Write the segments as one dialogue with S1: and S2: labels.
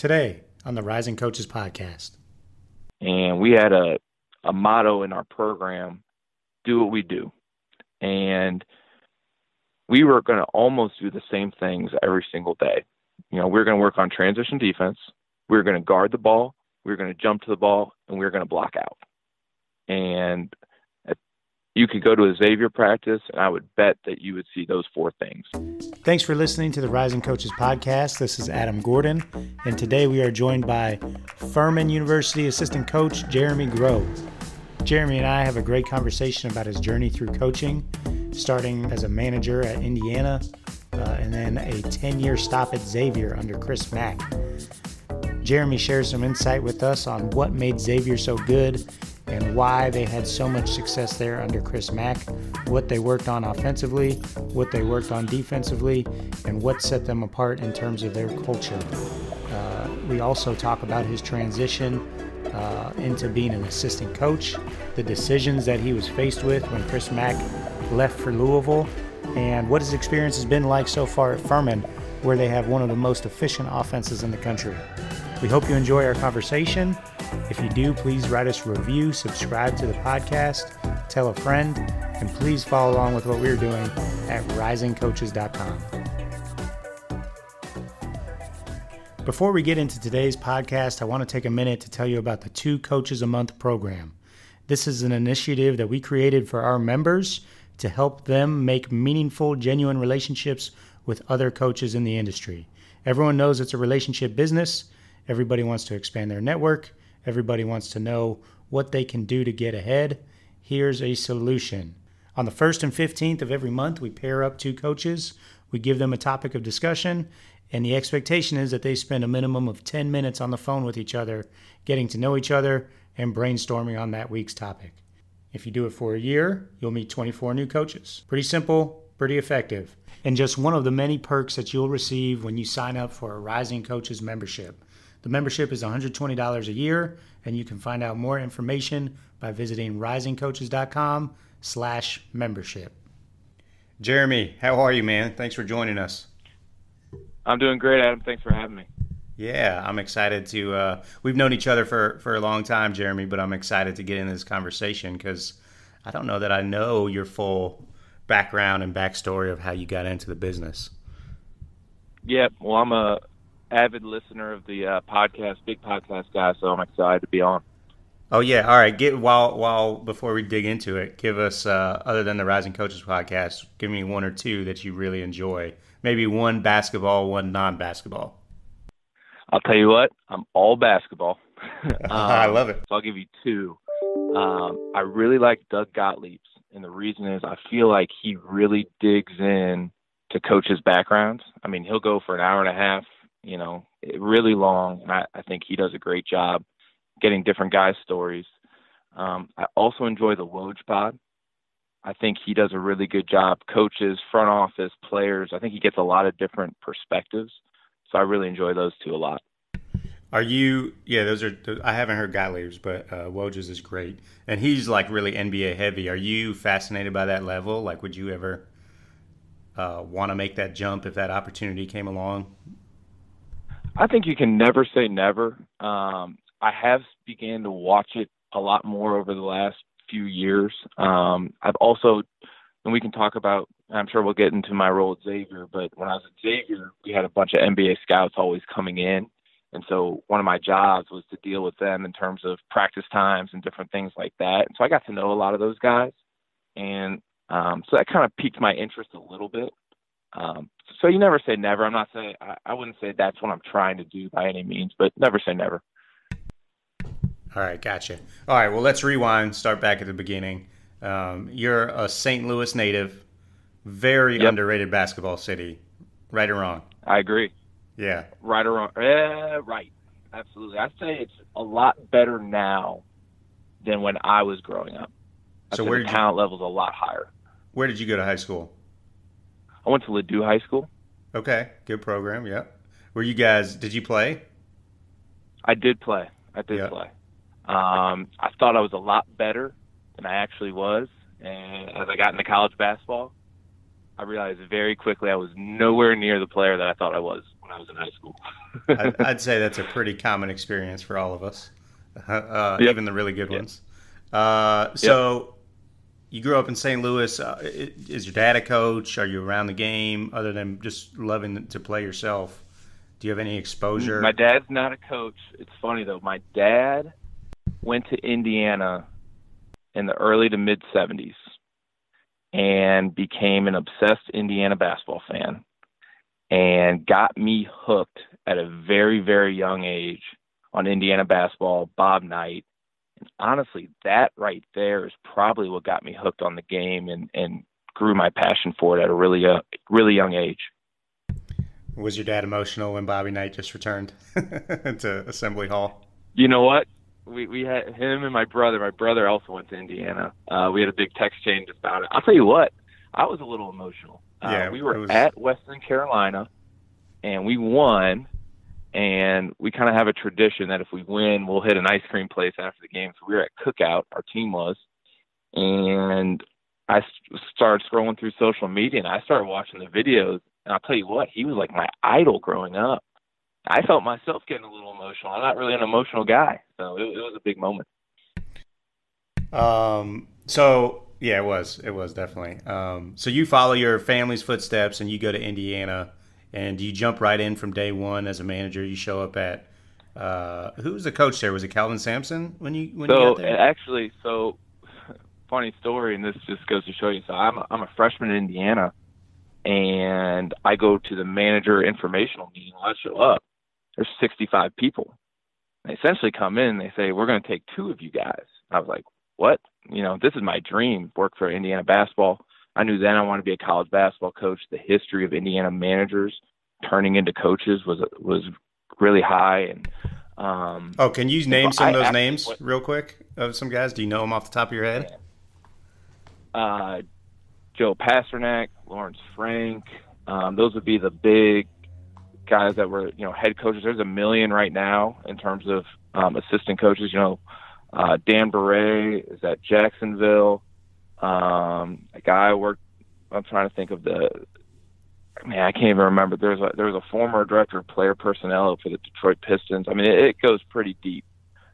S1: today on the Rising Coaches Podcast.
S2: And we had a motto in our program, do what we do. And we were going to almost do the same things every single day. You know, we were going to work on transition defense. We were going to guard the ball. We were going to jump to the ball, and we were going to block out. And you could go to a Xavier practice, and I would bet that you would see those four things.
S1: Thanks for listening to the Rising Coaches Podcast. This is Adam Gordon, and today we are joined by Furman University assistant coach Jeremy Grove. Jeremy and I have a great conversation about his journey through coaching, starting as a manager at Indiana, and then a 10-year stop at Xavier under Chris Mack. Jeremy shares some insight with us on what made Xavier so good and why they had so much success there under Chris Mack, what they worked on offensively, what they worked on defensively, and what set them apart in terms of their culture. We also talk about his transition into being an assistant coach, the decisions that he was faced with when Chris Mack left for Louisville, and what his experience has been like so far at Furman, where they have one of the most efficient offenses in the country. We hope you enjoy our conversation. If you do, please write us a review, subscribe to the podcast, tell a friend, and please follow along with what we're doing at risingcoaches.com. Before we get into today's podcast, I want to take a minute to tell you about the 2 Coaches a Month program. This is an initiative that we created for our members to help them make meaningful, genuine relationships with other coaches in the industry. Everyone knows it's a relationship business. Everybody wants to expand their network. Everybody wants to know what they can do to get ahead. Here's a solution. On the 1st and 15th of every month, we pair up 2 coaches. We give them a topic of discussion, and the expectation is that they spend a minimum of 10 minutes on the phone with each other, getting to know each other and brainstorming on that week's topic. If you do it for a year, you'll meet 24 new coaches. Pretty simple, pretty effective, and just one of the many perks that you'll receive when you sign up for a Rising Coaches membership. The membership is $120 a year, and you can find out more information by visiting risingcoaches.com/membership. Jeremy, how are you, man? Thanks for joining us.
S2: I'm doing great, Adam. Thanks for having me.
S1: Yeah, I'm excited to we've known each other for a long time, Jeremy, but I'm excited to get into this conversation because I don't know that I know your full background and backstory of how you got into the business.
S2: Yeah, well, I'm a avid listener of the podcast, big podcast guy, so I'm excited to be on.
S1: Oh yeah, all right. While before we dig into it, give us other than the Rising Coaches podcast, give me 1 or 2 that you really enjoy. Maybe one basketball, one non-basketball.
S2: I'll tell you what, I'm all basketball.
S1: I love it.
S2: So I'll give you 2. I really like Doug Gottlieb's, and the reason is I feel like he really digs in to coaches' backgrounds. I mean, he'll go for an hour and a half, you know, really long. And I think he does a great job getting different guys' stories. I also enjoy the Woj pod. I think he does a really good job. Coaches, front office, players. I think he gets a lot of different perspectives. So I really enjoy those 2 a lot.
S1: Are you, those are, I haven't heard Gottlieb's, but Woj's is great. And he's like really NBA heavy. Are you fascinated by that level? Like, would you ever want to make that jump if that opportunity came along?
S2: I think you can never say never. I have began to watch it a lot more over the last few years. I've also, and we can talk about, I'm sure we'll get into my role at Xavier, but when I was at Xavier, we had a bunch of NBA scouts always coming in. And so one of my jobs was to deal with them in terms of practice times and different things like that. And so I got to know a lot of those guys. And so that kind of piqued my interest a little bit. So you never say never. I'm not saying, I wouldn't say that's what I'm trying to do by any means, but never say never.
S1: All right, gotcha. All right, well, let's rewind, start back at the beginning. You're a St. Louis native, very underrated basketball city, right or wrong?
S2: I agree.
S1: Yeah.
S2: Right or wrong? Right. Absolutely. I'd say it's a lot better now than when I was growing up.
S1: So
S2: the talent level's a lot higher.
S1: Where did you go to high school?
S2: I went to Ladue High School.
S1: Okay, good program, yeah. Did you play?
S2: I did play. play. I thought I was a lot better than I actually was. And as I got into college basketball, I realized very quickly I was nowhere near the player that I thought I was. when I was in high school.
S1: I'd say that's a pretty common experience for all of us,
S2: Yep.
S1: even the really good
S2: Yep.
S1: ones.
S2: Yep.
S1: So you grew up in St. Louis. Is your dad a coach? Are you around the game other than just loving to play yourself? Do you have any exposure?
S2: My dad's not a coach. It's funny though. My dad went to Indiana in the early to mid 70s and became an obsessed Indiana basketball fan and got me hooked at a very, very young age on Indiana basketball, Bob Knight. And honestly, that right there is probably what got me hooked on the game and grew my passion for it at a really young age.
S1: Was your dad emotional when Bobby Knight just returned to Assembly Hall?
S2: You know what? We had him and my brother. My brother also went to Indiana. We had a big text change about it. I'll tell you what, I was a little emotional. We were at Western Carolina, and we won. And we kind of have a tradition that if we win, we'll hit an ice cream place after the game. So we were at Cookout, our team was, and I started scrolling through social media, and I started watching the videos. And I'll tell you what, he was like my idol growing up. I felt myself getting a little emotional. I'm not really an emotional guy, so it was a big moment.
S1: So yeah, it was definitely. So you follow your family's footsteps and you go to Indiana, and you jump right in from day one as a manager. You show up at who was the coach there? Was it Calvin Sampson when you got there?
S2: Actually, funny story, and this just goes to show you. So I'm a freshman in Indiana, and I go to the manager informational meeting. When I show up, there's 65 people. They essentially come in and they say, we're going to take 2 of you guys. I was like, what? This is my dream, work for Indiana basketball. I knew then I wanted to be a college basketball coach. The history of Indiana managers turning into coaches was really high. And
S1: can you name some of those names real quick of some guys? Do you know them off the top of your head?
S2: Joe Pasternak, Lawrence Frank. Those would be the big guys that were, head coaches. There's a million right now in terms of assistant coaches. Dan Beret is at Jacksonville. A guy I worked. I'm trying to think of I can't even remember. There was a former director of player personnel for the Detroit Pistons. I mean, it goes pretty deep.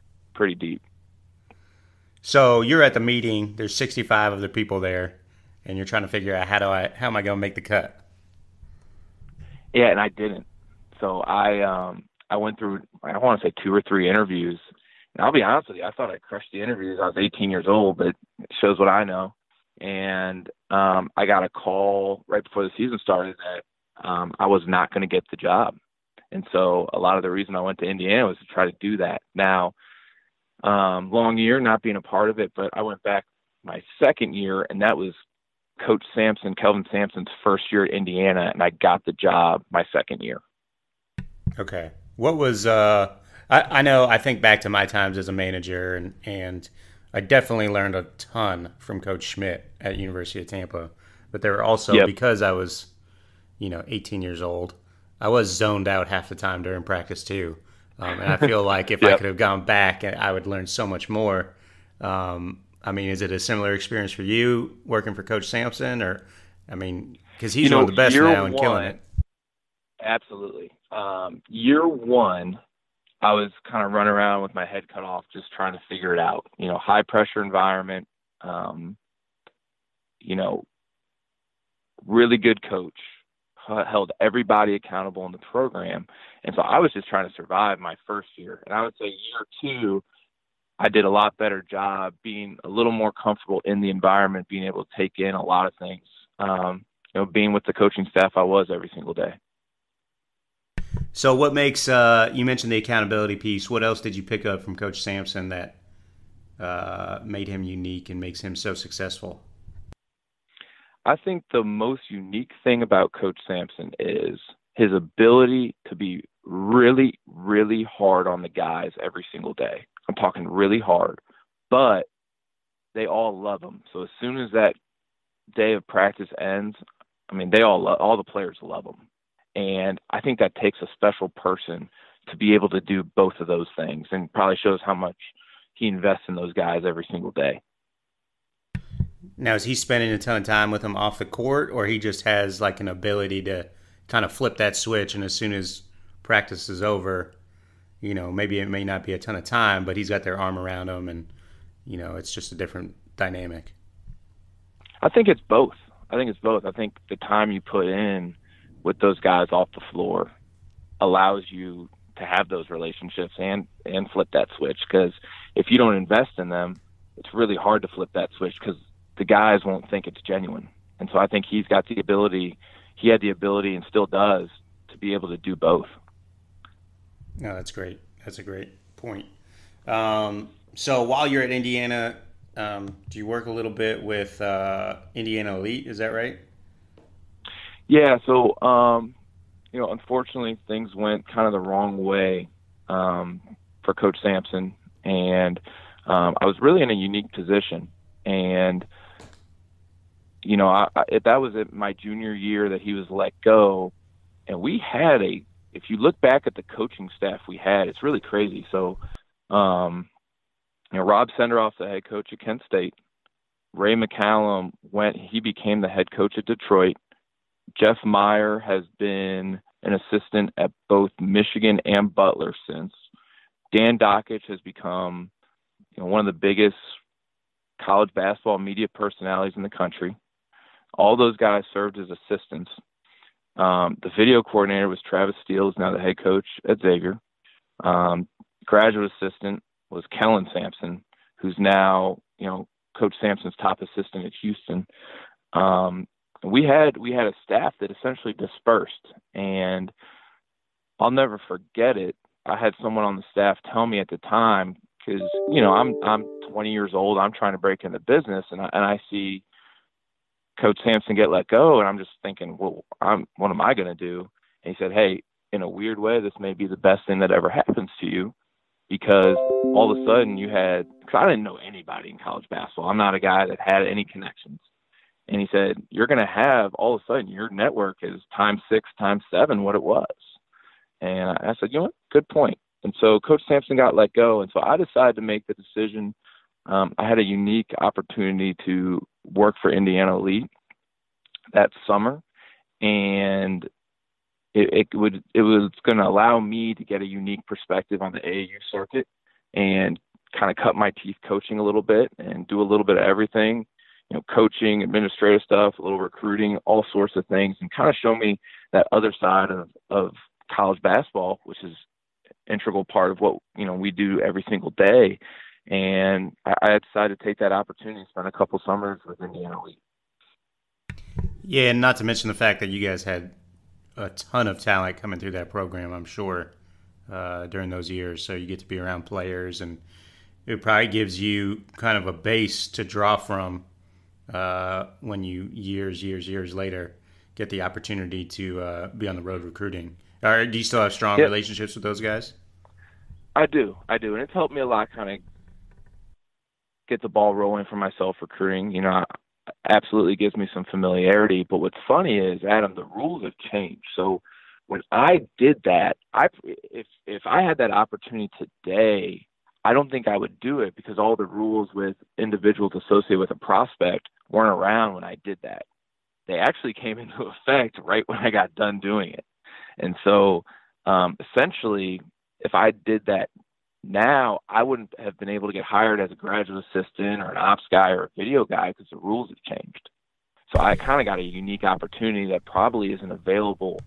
S1: So you're at the meeting. There's 65 of the people there, and you're trying to figure out how am I going to make the cut?
S2: Yeah, and I didn't. So I went through, I want to say 2 or 3 interviews. And I'll be honest with you, I thought I crushed the interviews. I was 18 years old, but it shows what I know. And I got a call right before the season started that I was not going to get the job. And so a lot of the reason I went to Indiana was to try to do that. Now, long year, not being a part of it, but I went back my second year, and that was Coach Sampson, Kelvin Sampson's first year at Indiana, and I got the job my second year.
S1: Okay. What was I think back to my times as a manager, and I definitely learned a ton from Coach Schmidt at University of Tampa. But there were also, because I was, 18 years old, I was zoned out half the time during practice too. And I feel like if I could have gone back, I would learn so much more. Is it a similar experience for you working for Coach Sampson? Or, because he's one of the best now and killing it.
S2: Absolutely. Year one, I was kind of running around with my head cut off, just trying to figure it out. High pressure environment, really good coach, held everybody accountable in the program. And so I was just trying to survive my first year. And I would say year 2, I did a lot better job being a little more comfortable in the environment, being able to take in a lot of things. Being with the coaching staff I was every single day.
S1: So what makes, you mentioned the accountability piece. What else did you pick up from Coach Sampson that made him unique and makes him so successful?
S2: I think the most unique thing about Coach Sampson is his ability to be really, really hard on the guys every single day. I'm talking really hard, but they all love him. So as soon as that day of practice ends, all the players love him. And I think that takes a special person to be able to do both of those things, and probably shows how much he invests in those guys every single day.
S1: Now, is he spending a ton of time with them off the court, or he just has like an ability to kind of flip that switch, and as soon as practice is over, maybe it may not be a ton of time, but he's got their arm around him, and it's just a different dynamic.
S2: I think it's both. I think the time you put in with those guys off the floor allows you to have those relationships and flip that switch, because if you don't invest in them, it's really hard to flip that switch because the guys won't think it's genuine. And so I think he had the ability and still does to be able to do both.
S1: No, that's great. That's a great point. So while you're at Indiana, do you work a little bit with Indiana Elite? Is that right?
S2: Yeah. So, unfortunately, things went kind of the wrong way for Coach Sampson, and I was really in a unique position. And that was at my junior year that he was let go, and we had if you look back at the coaching staff we had, it's really crazy. So, Rob Senderoff, the head coach at Kent State, Ray McCallum he became the head coach at Detroit. Jeff Meyer has been an assistant at both Michigan and Butler since. Dan Dockich has become one of the biggest college basketball media personalities in the country. All those guys served as assistants. The video coordinator was Travis Steele, who's now the head coach at Xavier. Graduate assistant was Kellen Sampson, who's now, Coach Sampson's top assistant at Houston. We had a staff that essentially dispersed, and I'll never forget it. I had someone on the staff tell me at the time, because I'm 20 years old, I'm trying to break into business, and I see Coach Sampson get let go, and I'm just thinking, well, what am I going to do? And he said, hey, in a weird way, this may be the best thing that ever happens to you, because all of a sudden because I didn't know anybody in college basketball. I'm not a guy that had any connections. And he said, you're going to have, all of a sudden, your network is times 6, times 7 what it was. And I said, good point. And so Coach Sampson got let go. And so I decided to make the decision. I had a unique opportunity to work for Indiana Elite that summer. And it was going to allow me to get a unique perspective on the AAU circuit and kind of cut my teeth coaching a little bit and do a little bit of everything, coaching, administrative stuff, a little recruiting, all sorts of things, and kind of show me that other side of college basketball, which is an integral part of what, we do every single day. And I decided to take that opportunity and spend a couple summers with Indiana Elite.
S1: Yeah, and not to mention the fact that you guys had a ton of talent coming through that program, I'm sure, during those years. So you get to be around players, and it probably gives you kind of a base to draw from when you years later get the opportunity to be on the road recruiting. Do you still have strong relationships with those guys?
S2: I do, and it's helped me a lot kind of get the ball rolling for myself recruiting. Absolutely gives me some familiarity. But what's funny is, Adam, the rules have changed. So when I did that, if I had that opportunity today, I don't think I would do it, because all the rules with individuals associated with a prospect weren't around when I did that. They actually came into effect right when I got done doing it. And so essentially, if I did that now, I wouldn't have been able to get hired as a graduate assistant or an ops guy or a video guy, because the rules have changed. So I kind of got a unique opportunity that probably isn't available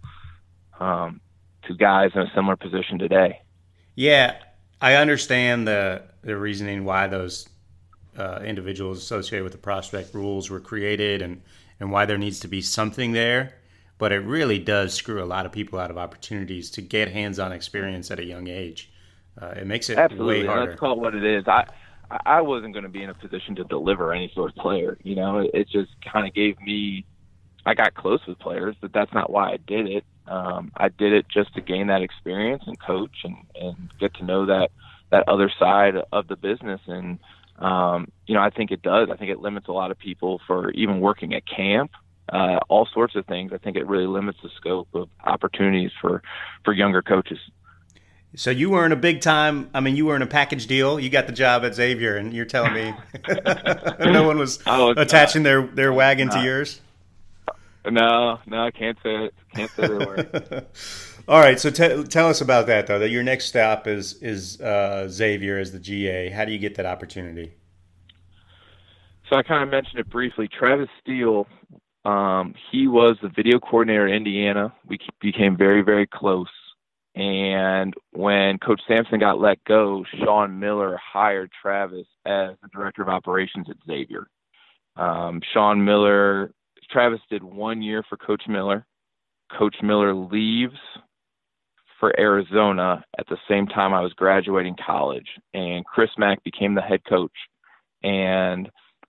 S2: to guys in a similar position today.
S1: Yeah, I understand the reasoning why those individuals associated with the prospect rules were created, and why there needs to be something there. But it really does screw a lot of people out of opportunities to get hands-on experience at a young age. It makes it
S2: Absolutely.
S1: way harder.
S2: Let's call it what it is. I wasn't going to be in a position to deliver any sort of player. It just kind of gave me – I got close with players, but that's not why I did it. I did it just to gain that experience and coach and get to know that other side of the business. And, I think it does. I think it limits a lot of people for even working at camp, all sorts of things. I think it really limits the scope of opportunities for younger coaches.
S1: So you weren't a big time. I mean, you were in a package deal. You got the job at Xavier, and you're telling me no one was attaching their wagon to yours?
S2: No, I can't say it. Can't say they were.
S1: All right, so tell us about that though. That your next stop is Xavier as the GA. How do you get that opportunity?
S2: So I kind of mentioned it briefly. Travis Steele, he was the video coordinator in Indiana. We became very, very close. And when Coach Sampson got let go, Sean Miller hired Travis as the director of operations at Xavier. Sean Miller, Travis did 1 year for Coach Miller. Coach Miller leaves for Arizona at the same time I was graduating college, and Chris Mack became the head coach. And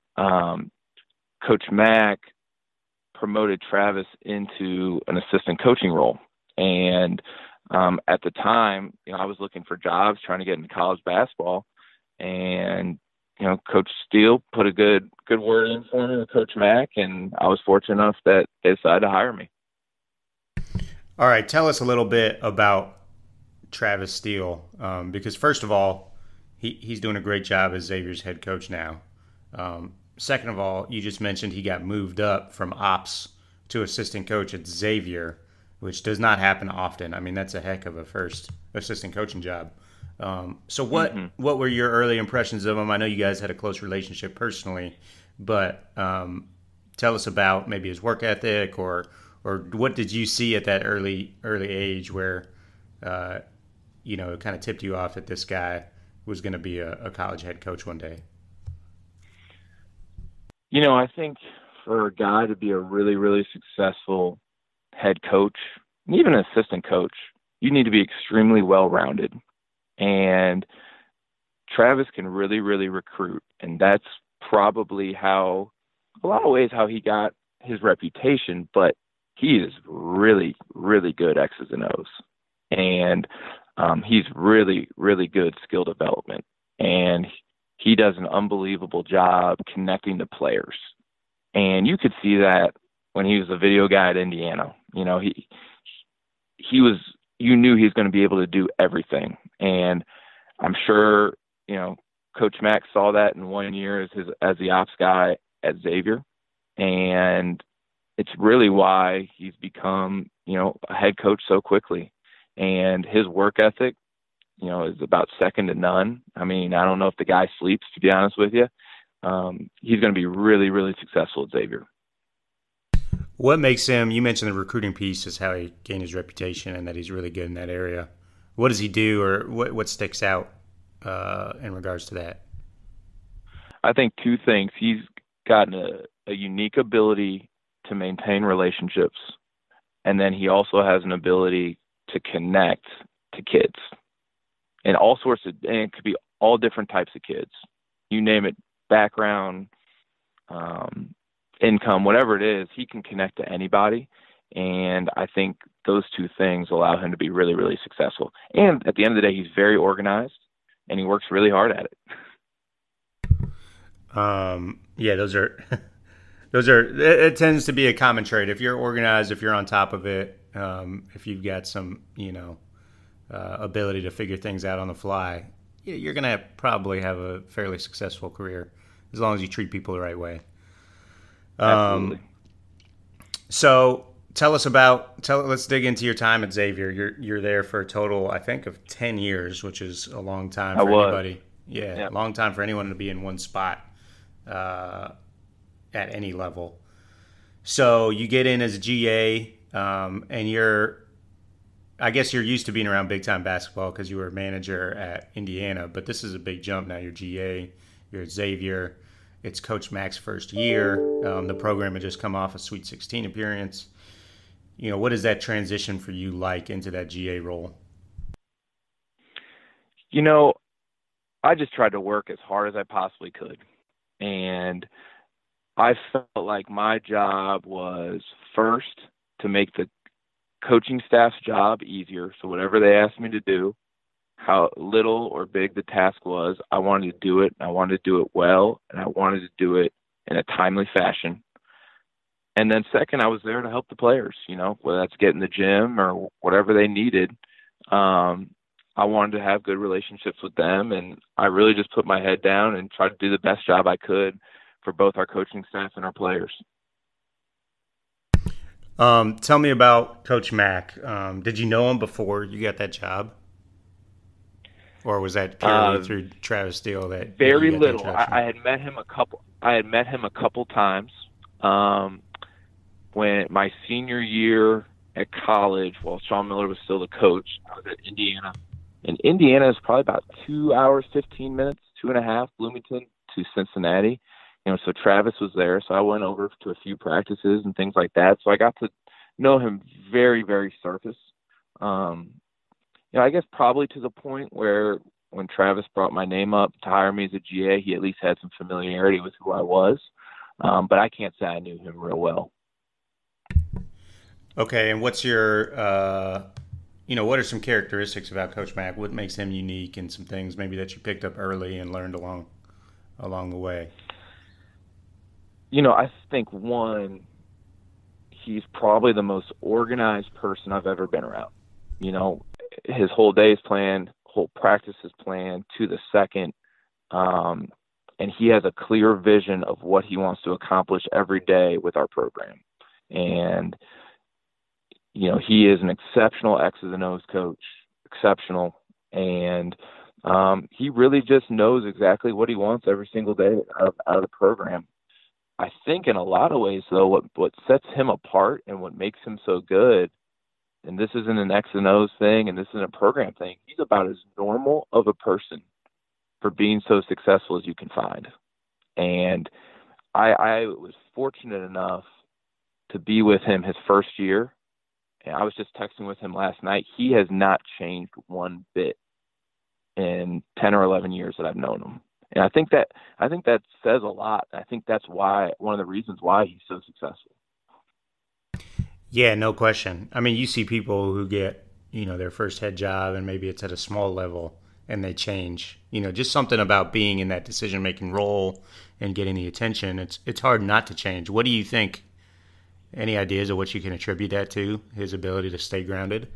S2: Coach Mack promoted Travis into an assistant coaching role. And at the time, I was looking for jobs, trying to get into college basketball, and Coach Steele put a good word in for me with Coach Mack, and I was fortunate enough that they decided to hire me.
S1: All right, tell us a little bit about Travis Steele, because first of all, he's doing a great job as Xavier's head coach now. Second of all, you just mentioned he got moved up from ops to assistant coach at Xavier, which does not happen often. I mean, that's a heck of a first assistant coaching job. So what were your early impressions of him? I know you guys had a close relationship personally, but tell us about maybe his work ethic or what did you see at that early age where it kind of tipped you off that this guy was going to be a college head coach one day?
S2: I think for a guy to be a really, really successful head coach, and even an assistant coach, you need to be extremely well-rounded. And Travis can really, really recruit. And that's probably a lot of ways how he got his reputation, but he is really, really good X's and O's. And he's really, really good skill development. And he does an unbelievable job connecting to players. And you could see that when he was a video guy at Indiana. He was, you knew he was going to be able to do everything. And I'm sure, Coach Mack saw that in 1 year as the ops guy at Xavier. And it's really why he's become, a head coach so quickly. And his work ethic, is about second to none. I mean, I don't know if the guy sleeps, to be honest with you. He's going to be really, really successful at Xavier.
S1: What makes him, you mentioned the recruiting piece is how he gained his reputation and that he's really good in that area. What does he do or what sticks out in regards to that?
S2: I think two things. He's gotten a unique ability to maintain relationships, and then he also has an ability to connect to kids. And and it could be all different types of kids. You name it, background, income, whatever it is, he can connect to anybody. And I think those two things allow him to be really, really successful. And at the end of the day, he's very organized and he works really hard at it.
S1: It tends to be a common trait. If you're organized, if you're on top of it, if you've got some, ability to figure things out on the fly, you're going to probably have a fairly successful career as long as you treat people the right way.
S2: Absolutely.
S1: So let's dig into your time at Xavier. You're there for a total, I think, of 10 years, which is a long time for anybody. Yeah, long time for anyone to be in one spot at any level. So you get in as a GA, and I guess you're used to being around big-time basketball because you were a manager at Indiana, but this is a big jump now. You're GA, you're at Xavier. It's Coach Mack's first year. The program had just come off a Sweet 16 appearance. What is that transition for you like into that GA role?
S2: I just tried to work as hard as I possibly could. And I felt like my job was first to make the coaching staff's job easier. So whatever they asked me to do, how little or big the task was, I wanted to do it. I wanted to do it well, and I wanted to do it in a timely fashion. And then second, I was there to help the players, whether that's get in the gym or whatever they needed. I wanted to have good relationships with them, and I really just put my head down and tried to do the best job I could for both our coaching staff and our players.
S1: Tell me about Coach Mack. Did you know him before you got that job? Or was that purely
S2: Uh,
S1: through Travis Steele that you
S2: Very
S1: got the
S2: little.
S1: introduction?
S2: I had met him a couple. I had met him a couple times um, when my senior year at college, while Sean Miller was still the coach. I was at Indiana, and Indiana is probably about 2 hours, 15 minutes, 2.5, Bloomington to Cincinnati. So Travis was there, so I went over to a few practices and things like that. So I got to know him very, very surface. Um, I guess probably to the point where when Travis brought my name up to hire me as a GA, he at least had some familiarity with who I was. But I can't say I knew him real well.
S1: Okay, and what's your, what are some characteristics about Coach Mack? What makes him unique, and some things maybe that you picked up early and learned along the way?
S2: I think one, he's probably the most organized person I've ever been around. His whole day is planned, whole practice is planned to the second. And he has a clear vision of what he wants to accomplish every day with our program. And, he is an exceptional X's and O's coach, exceptional. And he really just knows exactly what he wants every single day out of the program. I think in a lot of ways, though, what sets him apart and what makes him so good, and this isn't an X and O's thing, and this isn't a program thing, he's about as normal of a person for being so successful as you can find. And I was fortunate enough to be with him his first year, and I was just texting with him last night. He has not changed one bit in 10 or 11 years that I've known him. And I think that says a lot. I think that's one of the reasons why he's so successful.
S1: Yeah, no question. I mean, you see people who get, their first head job, and maybe it's at a small level, and they change. Just something about being in that decision-making role and getting the attention. It's hard not to change. What do you think? Any ideas of what you can attribute that to, his ability to stay grounded?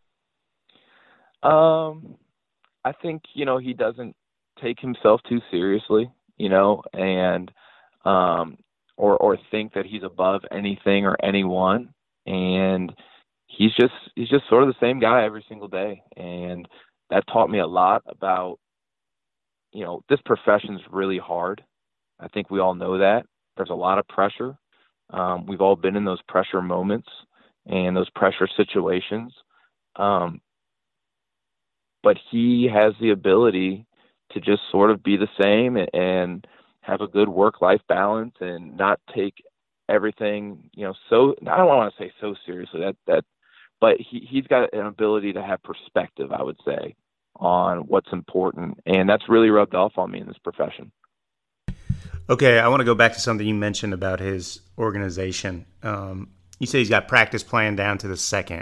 S2: I think, he doesn't take himself too seriously, and or think that he's above anything or anyone. And he's just sort of the same guy every single day. And that taught me a lot about, this profession's really hard. I think we all know that. There's a lot of pressure. We've all been in those pressure moments and those pressure situations. But he has the ability to just sort of be the same and have a good work-life balance and not take everything, so, I don't want to say so seriously but he's got an ability to have perspective, I would say, on what's important. And that's really rubbed off on me in this profession.
S1: Okay, I want to go back to something you mentioned about his organization. You say he's got practice planned down to the second.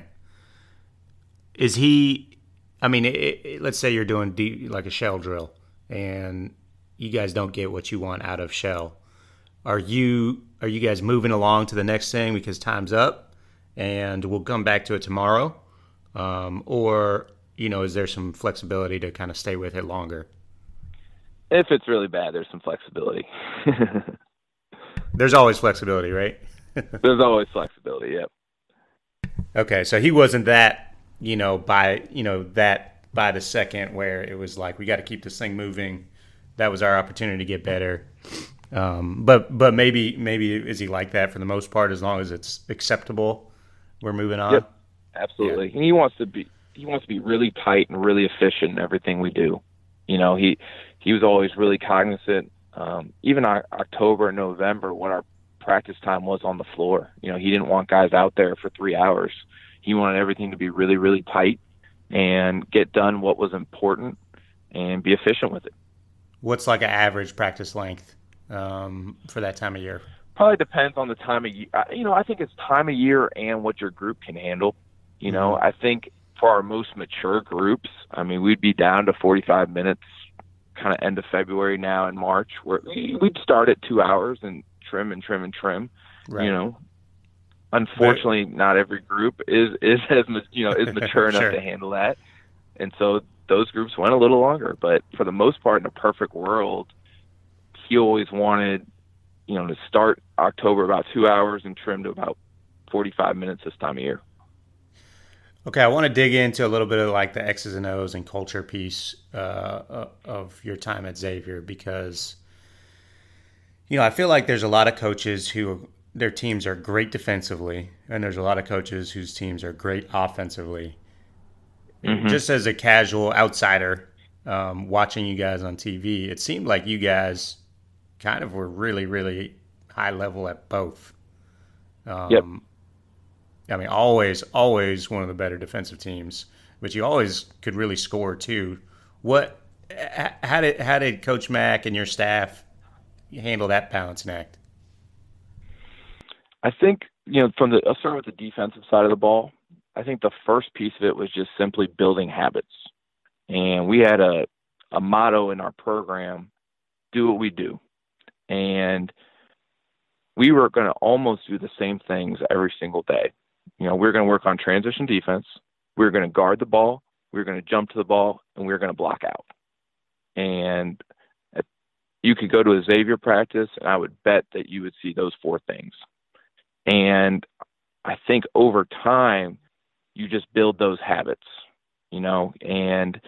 S1: Is he, let's say you're doing like a shell drill, and you guys don't get what you want out of shell. Are you guys moving along to the next thing because time's up and we'll come back to it tomorrow? Or, is there some flexibility to kind of stay with it longer?
S2: If it's really bad, there's some flexibility.
S1: There's always flexibility, right?
S2: There's always flexibility, yep.
S1: Okay, so he wasn't that, by the second where it was like, we got to keep this thing moving. That was our opportunity to get better. But maybe is he like that for the most part? As long as it's acceptable, we're moving on.
S2: Yep, absolutely. Yeah. And he wants to be really tight and really efficient in everything we do. He was always really cognizant. Even October and November, when our practice time was on the floor, he didn't want guys out there for 3 hours. He wanted everything to be really, really tight and get done what was important and be efficient with it.
S1: What's like an average practice length for that time of year?
S2: Probably depends on the time of year. I think it's time of year and what your group can handle. I think for our most mature groups, we'd be down to 45 minutes kind of end of February now in March, where we'd start at 2 hours and trim and trim and trim. Right. Unfortunately, not every group is as mature enough
S1: Sure.
S2: to handle that. And so those groups went a little longer, but for the most part, in a perfect world, he always wanted, to start October about 2 hours and trim to about 45 minutes this time of year.
S1: Okay, I want to dig into a little bit of like the X's and O's and culture piece of your time at Xavier because, I feel like there's a lot of coaches who their teams are great defensively, and there's a lot of coaches whose teams are great offensively.
S2: Mm-hmm.
S1: Just as a casual outsider watching you guys on TV, it seemed like you guys kind of were really, really high level at both.
S2: Yep.
S1: I mean, always one of the better defensive teams, but you always could really score too. How did Coach Mack and your staff handle that balancing act?
S2: I think, I'll start with the defensive side of the ball. I think the first piece of it was just simply building habits. And we had a motto in our program, do what we do. And we were going to almost do the same things every single day. We're going to work on transition defense. We're going to guard the ball. We're going to jump to the ball, and we're going to block out. And you could go to a Xavier practice, and I would bet that you would see those four things. And I think over time, you just build those habits, and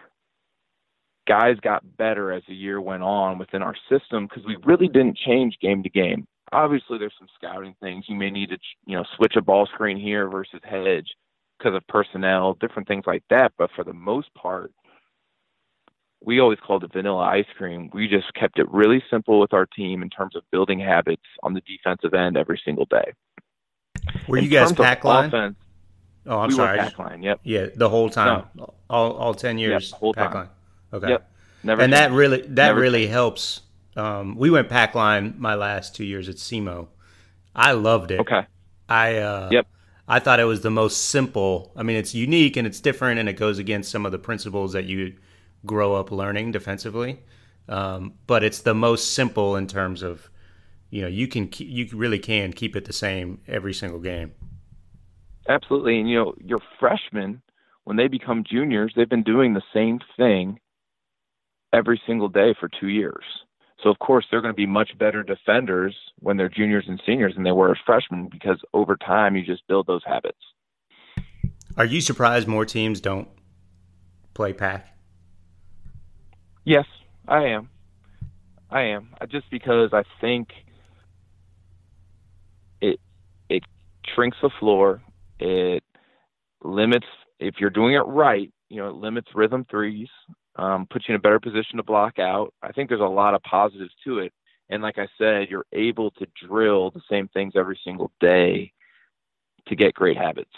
S2: guys got better as the year went on within our system because we really didn't change game to game. Obviously, there's some scouting things. You may need to, switch a ball screen here versus hedge because of personnel, different things like that. But for the most part, we always called it vanilla ice cream. We just kept it really simple with our team in terms of building habits on the defensive end every single day.
S1: Were you guys pack line?
S2: Offense,
S1: oh, I'm
S2: we
S1: sorry.
S2: Were pack line, yep.
S1: Yeah, the whole time. No. All 10 years,
S2: yep, whole
S1: pack
S2: time.
S1: line. Okay.
S2: Yep. Never
S1: and
S2: changed.
S1: that really helps. We went pack line my last 2 years at SEMO. I loved it.
S2: Okay.
S1: I thought it was the most simple. I mean, it's unique and it's different, and it goes against some of the principles that you grow up learning defensively. But it's the most simple in terms of, you really can keep it the same every single game.
S2: Absolutely. And, your freshmen, when they become juniors, they've been doing the same thing every single day for 2 years. So, of course, they're going to be much better defenders when they're juniors and seniors than they were as freshmen because over time you just build those habits.
S1: Are you surprised more teams don't play pack?
S2: Yes, I am. Just because I think it shrinks the floor. It limits, if you're doing it right, it limits rhythm threes. Puts you in a better position to block out. I think there's a lot of positives to it. And like I said, you're able to drill the same things every single day to get great habits.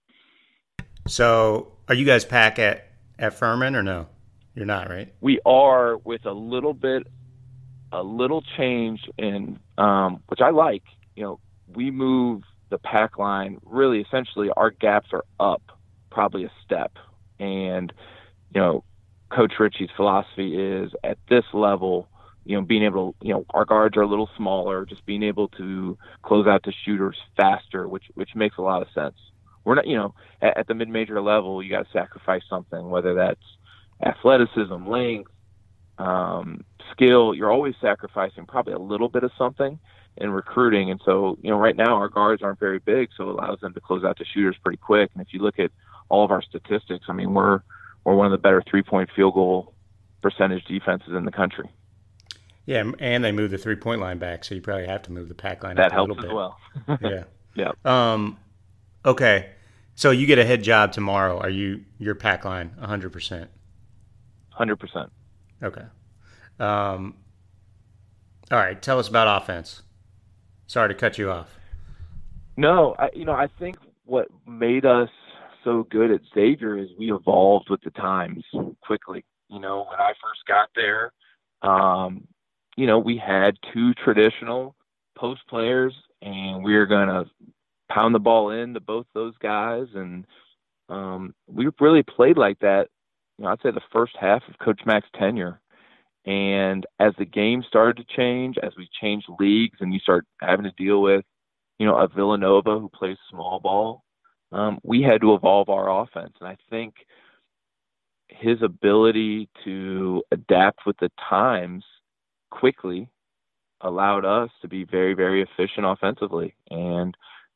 S1: So are you guys pack at Furman or no? You're not, right?
S2: We are, with a little change in, which I like. We move the pack line, really essentially our gaps are up probably a step. And, Coach Ritchie's philosophy is at this level, being able to, our guards are a little smaller, just being able to close out to shooters faster, which makes a lot of sense. We're not, at the mid-major level, you got to sacrifice something, whether that's athleticism, length, skill. You're always sacrificing probably a little bit of something in recruiting. And so, right now our guards aren't very big, so it allows them to close out to shooters pretty quick. And if you look at all of our statistics, I mean, we're one of the better three-point field goal percentage defenses in the country.
S1: Yeah, and they move the three-point line back, so you probably have to move the pack line
S2: that
S1: up a little bit.
S2: That helps as well.
S1: Yeah.
S2: Yeah.
S1: Okay, so you get a head job tomorrow. Are your pack line 100%?
S2: 100%.
S1: Okay. All right, tell us about offense. Sorry to cut you off.
S2: No, I think what made us so good at Xavier is we evolved with the times quickly. When I first got there, we had two traditional post players, and we were going to pound the ball in to both those guys. And we really played like that, I'd say the first half of Coach Mack's tenure. And as the game started to change, as we changed leagues and you start having to deal with, a Villanova who plays small ball, we had to evolve our offense. And I think his ability to adapt with the times quickly allowed us to be very, very efficient offensively. And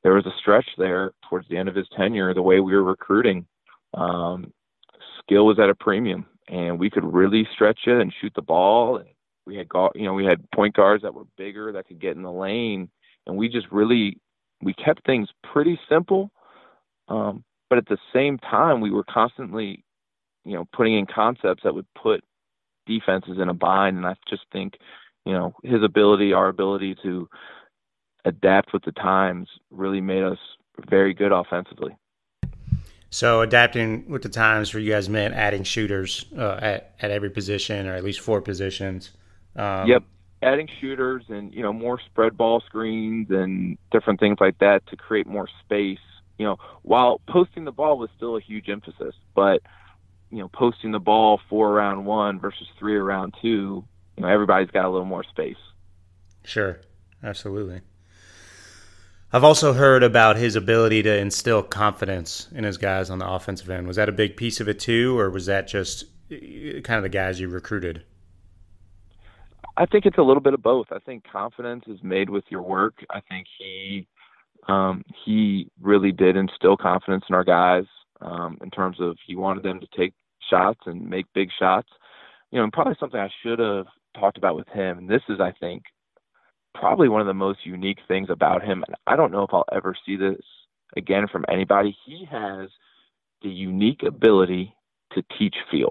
S2: there was a stretch there towards the end of his tenure, the way we were recruiting, skill was at a premium, and we could really stretch it and shoot the ball. And we had, we had point guards that were bigger that could get in the lane, and we kept things pretty simple. But at the same time, we were constantly, putting in concepts that would put defenses in a bind. And I just think, our ability to adapt with the times really made us very good offensively.
S1: So adapting with the times for you guys meant adding shooters at every position, or at least 4 positions.
S2: Yep. Adding shooters and, more spread ball screens and different things like that to create more space. While posting the ball was still a huge emphasis, but, posting the ball 4 around 1 versus 3 around 2, everybody's got a little more space.
S1: Sure. Absolutely. I've also heard about his ability to instill confidence in his guys on the offensive end. Was that a big piece of it too, or was that just kind of the guys you recruited?
S2: I think it's a little bit of both. I think confidence is made with your work. I think he really did instill confidence in our guys in terms of he wanted them to take shots and make big shots. And probably something I should have talked about with him, and this is, I think, probably one of the most unique things about him, and I don't know if I'll ever see this again from anybody. He has the unique ability to teach feel.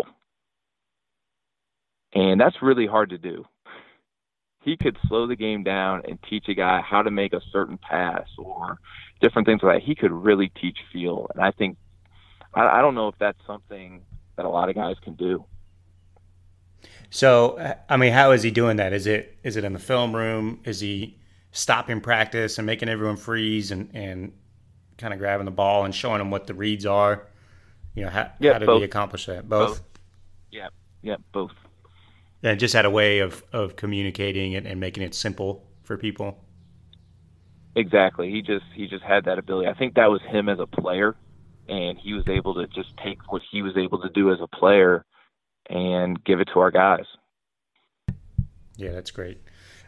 S2: And that's really hard to do. He could slow the game down and teach a guy how to make a certain pass or different things like that. He could really teach feel. And I think, I don't know if that's something that a lot of guys can do.
S1: So, how is he doing that? Is it in the film room? Is he stopping practice and making everyone freeze and kind of grabbing the ball and showing them what the reads are? How did he accomplish that? Both?
S2: Yeah, both.
S1: And just had a way of communicating it and making it simple for people.
S2: Exactly. He just had that ability. I think that was him as a player, and he was able to just take what he was able to do as a player and give it to our guys.
S1: Yeah, that's great.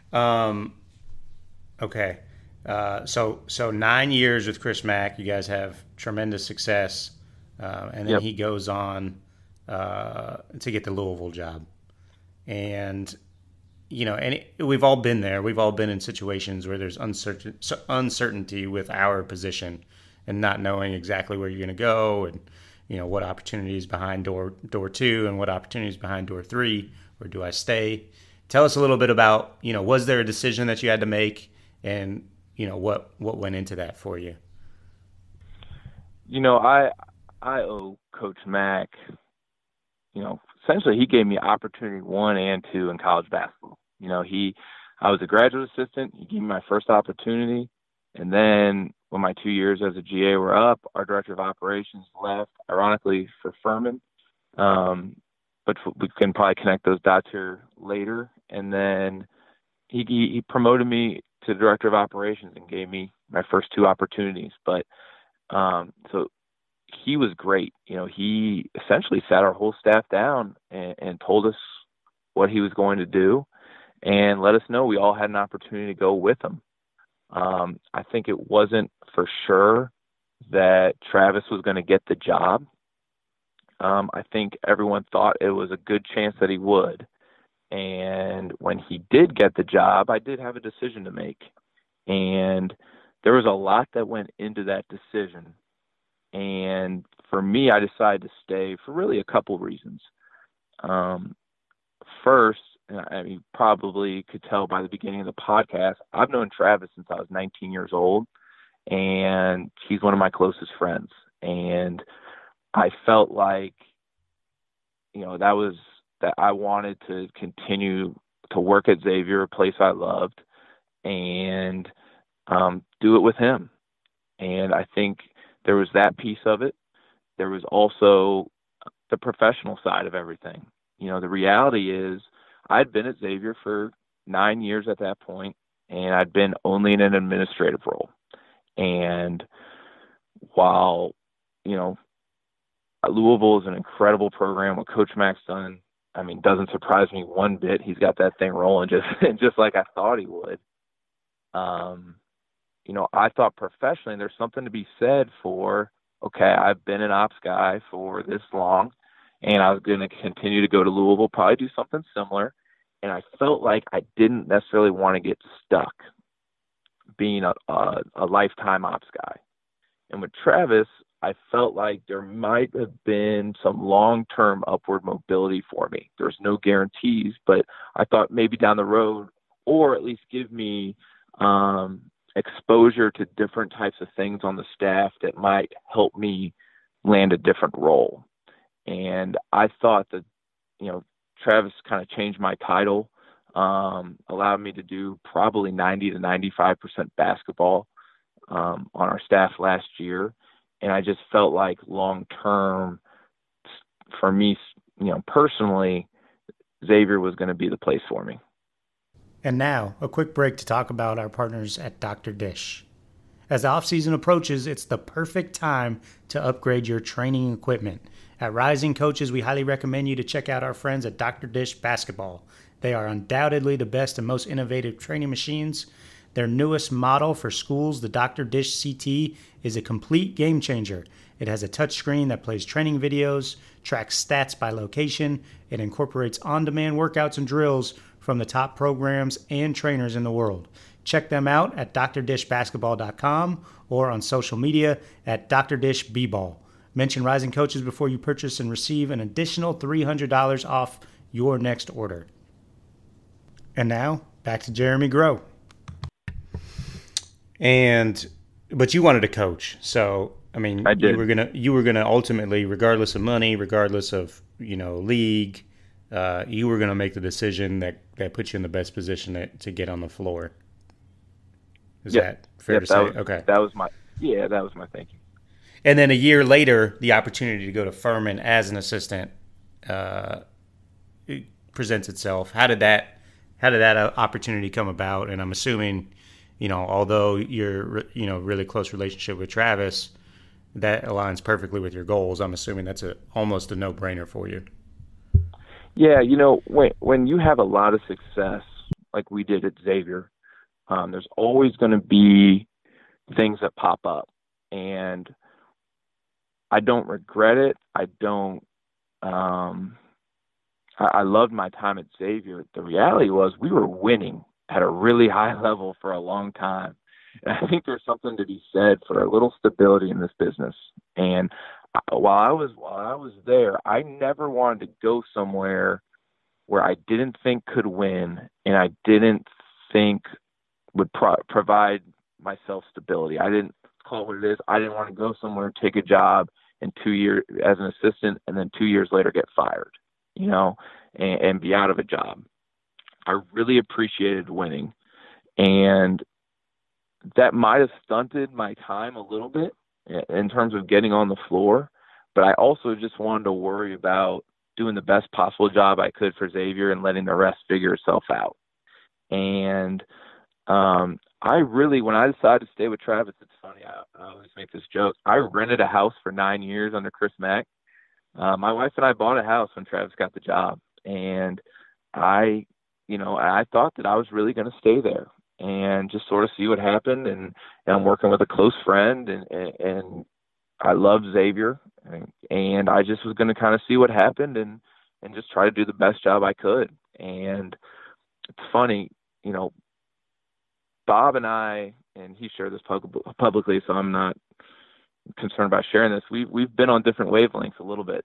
S1: Okay. So 9 years with Chris Mack, you guys have tremendous success. And then he goes on to get the Louisville job. And, we've all been there. We've all been in situations where there's uncertainty with our position and not knowing exactly where you're going to go and, what opportunities behind door 2 and what opportunities behind door 3, or do I stay? Tell us a little bit about, was there a decision that you had to make, and, what went into that for you?
S2: I owe Coach Mack, essentially he gave me opportunity 1 and 2 in college basketball. I was a graduate assistant. He gave me my first opportunity. And then when my 2 years as a GA were up, our director of operations left, ironically, for Furman. But we can probably connect those dots here later. And then he promoted me to director of operations and gave me my first 2 opportunities. But so he was great. He essentially sat our whole staff down and told us what he was going to do and let us know we all had an opportunity to go with him. I think it wasn't for sure that Travis was going to get the job. I think everyone thought it was a good chance that he would. And when he did get the job, I did have a decision to make. And there was a lot that went into that decision. And for me, I decided to stay for really a couple reasons. First, and you probably could tell by the beginning of the podcast, I've known Travis since I was 19 years old, and he's one of my closest friends. And I felt like, that I wanted to continue to work at Xavier, a place I loved, and do it with him. And I think there was that piece of it. There was also the professional side of everything. The reality is I'd been at Xavier for 9 years at that point, and I'd been only in an administrative role. And while, Louisville is an incredible program, what Coach Mack's done, doesn't surprise me one bit. He's got that thing rolling just like I thought he would. I thought professionally there's something to be said for, okay, I've been an ops guy for this long, and I was going to continue to go to Louisville, probably do something similar. And I felt like I didn't necessarily want to get stuck being a lifetime ops guy. And with Travis, I felt like there might have been some long-term upward mobility for me. There's no guarantees, but I thought maybe down the road, or at least give me exposure to different types of things on the staff that might help me land a different role. And I thought that, Travis kind of changed my title, allowed me to do probably 90 to 95% basketball on our staff last year. And I just felt like long term for me, personally, Xavier was going to be the place for me.
S1: And now, a quick break to talk about our partners at Dr. Dish. As the off-season approaches, it's the perfect time to upgrade your training equipment. At Rising Coaches, we highly recommend you to check out our friends at Dr. Dish Basketball. They are undoubtedly the best and most innovative training machines. Their newest model for schools, the Dr. Dish CT, is a complete game changer. It has a touchscreen that plays training videos, tracks stats by location, it incorporates on-demand workouts and drills from the top programs and trainers in the world. Check them out at drdishbasketball.com or on social media at drdishbball. Mention Rising Coaches before you purchase and receive an additional $300 off your next order. And now, back to Jeremy Grow. But you wanted to coach, so I mean,
S2: I did.
S1: You were gonna ultimately, regardless of money, regardless of league, you were gonna make the decision that puts you in the best position to get on the floor. Is that fair to say? Okay,
S2: that was my thinking.
S1: And then a year later, the opportunity to go to Furman as an assistant presents itself. How did that opportunity come about? And I'm assuming, although you're really close relationship with Travis, that aligns perfectly with your goals. I'm assuming that's almost a no-brainer for you.
S2: Yeah, when you have a lot of success like we did at Xavier, there's always going to be things that pop up, and I don't regret it. I don't. I loved my time at Xavier. The reality was we were winning at a really high level for a long time. And I think there's something to be said for a little stability in this business. And while I was there, I never wanted to go somewhere where I didn't think could win and I didn't think would provide myself stability. I didn't call it what it is. I didn't want to go somewhere, take a job in 2 years as an assistant, and then 2 years later get fired, and be out of a job. I really appreciated winning, and that might have stunted my time a little bit in terms of getting on the floor, but I also just wanted to worry about doing the best possible job I could for Xavier and letting the rest figure itself out. And when I decided to stay with Travis, it's funny, I always make this joke. I rented a house for 9 years under Chris Mack. My wife and I bought a house when Travis got the job, and I thought that I was really going to stay there and just sort of see what happened. And I'm working with a close friend, and I love Xavier, and I just was going to kind of see what happened and just try to do the best job I could. And it's funny, Bob and I, and he shared this publicly, so I'm not concerned about sharing this. We've been on different wavelengths a little bit.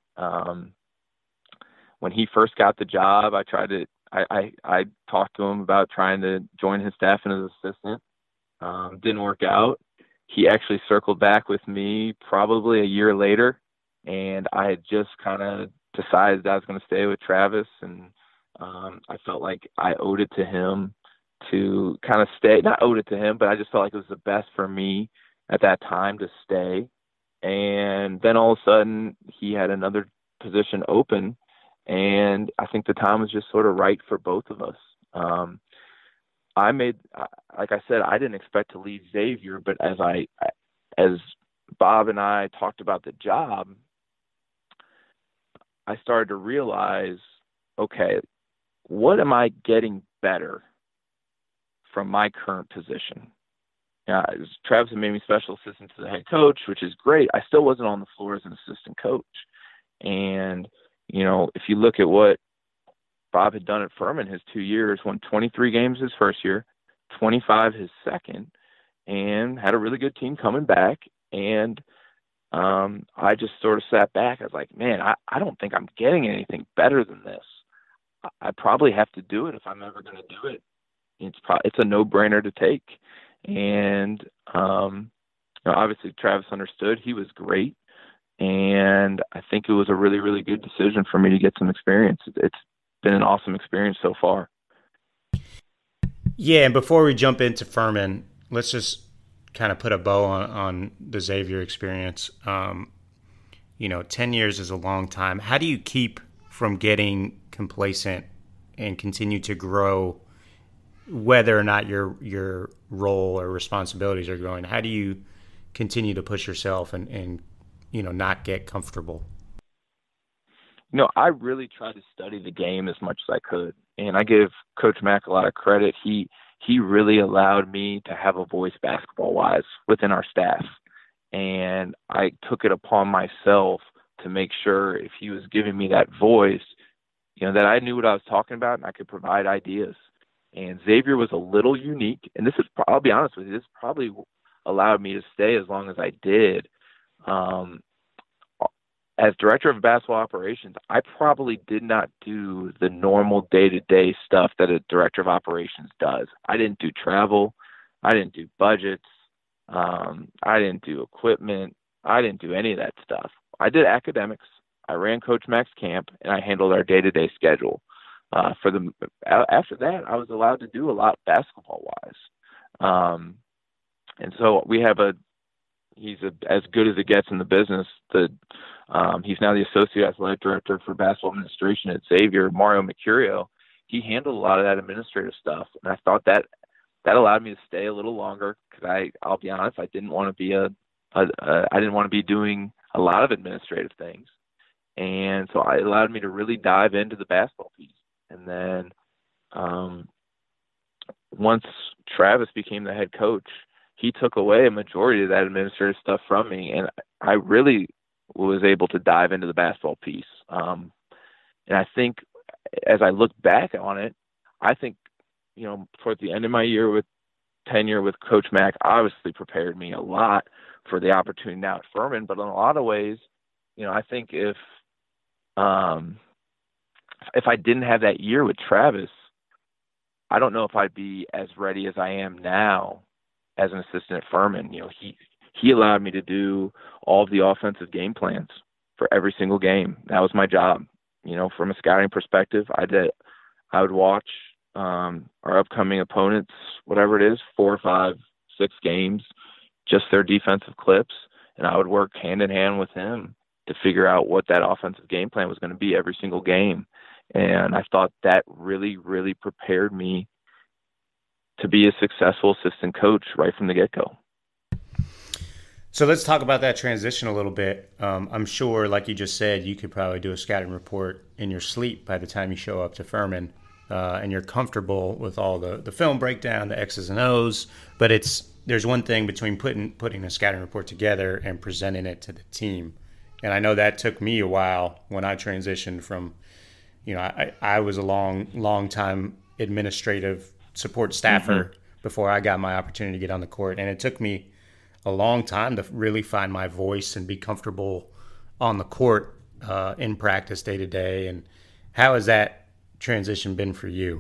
S2: When he first got the job, I talked to him about trying to join his staff as an assistant. Didn't work out. He actually circled back with me probably a year later, and I had just kind of decided that I was going to stay with Travis, and I felt like I owed it to him to kind of stay. Not owed it to him, but I just felt like it was the best for me at that time to stay. And then all of a sudden he had another position open, and I think the time was just sort of right for both of us. Like I said, I didn't expect to leave Xavier, but as Bob and I talked about the job, I started to realize, okay, what am I getting better from my current position? Travis had made me special assistant to the head coach, which is great. I still wasn't on the floor as an assistant coach. And, if you look at what Bob had done at Furman his 2 years, won 23 games his first year, 25 his second, and had a really good team coming back. And I just sort of sat back. I was like, man, I don't think I'm getting anything better than this. I probably have to do it if I'm ever going to do it. It's a no-brainer to take. And obviously Travis understood. He was great. And I think it was a really, really good decision for me to get some experience. It's been an awesome experience so far.
S1: Yeah, and before we jump into Furman, let's just kind of put a bow on the Xavier experience. 10 years is a long time. How do you keep from getting complacent and continue to grow, whether or not your role or responsibilities are growing? How do you continue to push yourself and not get comfortable?
S2: I really tried to study the game as much as I could. And I give Coach Mack a lot of credit. He really allowed me to have a voice basketball-wise within our staff. And I took it upon myself to make sure if he was giving me that voice, that I knew what I was talking about and I could provide ideas. And Xavier was a little unique. And I'll be honest with you, this probably allowed me to stay as long as I did. As director of basketball operations, I probably did not do the normal day-to-day stuff that a director of operations does. I didn't do travel. I didn't do budgets. I didn't do equipment. I didn't do any of that stuff. I did academics. I ran Coach Mack's camp, and I handled our day-to-day schedule. After that, I was allowed to do a lot basketball-wise. And so we have he's as good as it gets in the business. He's now the associate athletic director for basketball administration at Xavier, Mario Mercurio. He handled a lot of that administrative stuff, and I thought that allowed me to stay a little longer because I'll be honest, I didn't want to be I didn't want to be doing a lot of administrative things, and so it allowed me to really dive into the basketball piece. And then once Travis became the head coach, he took away a majority of that administrative stuff from me, and I really was able to dive into the basketball piece. And I think as I look back on it, I think, towards the end of my tenure with Coach Mack, obviously prepared me a lot for the opportunity now at Furman. But in a lot of ways, I think if I didn't have that year with Travis, I don't know if I'd be as ready as I am now as an assistant at Furman. He allowed me to do all of the offensive game plans for every single game. That was my job. From a scouting perspective, I would watch our upcoming opponents, whatever it is, 4, 5, 6 games, just their defensive clips, and I would work hand in hand with him to figure out what that offensive game plan was going to be every single game. And I thought that really, really prepared me to be a successful assistant coach right from the get-go.
S1: So let's talk about that transition a little bit. I'm sure, like you just said, you could probably do a scouting report in your sleep by the time you show up to Furman, and you're comfortable with all the film breakdown, the X's and O's. But there's one thing between putting a scouting report together and presenting it to the team. And I know that took me a while when I transitioned from, I was a long time administrative support staffer before I got my opportunity to get on the court, and it took me a long time to really find my voice and be comfortable on the court in practice day to day. And how has that transition been for you?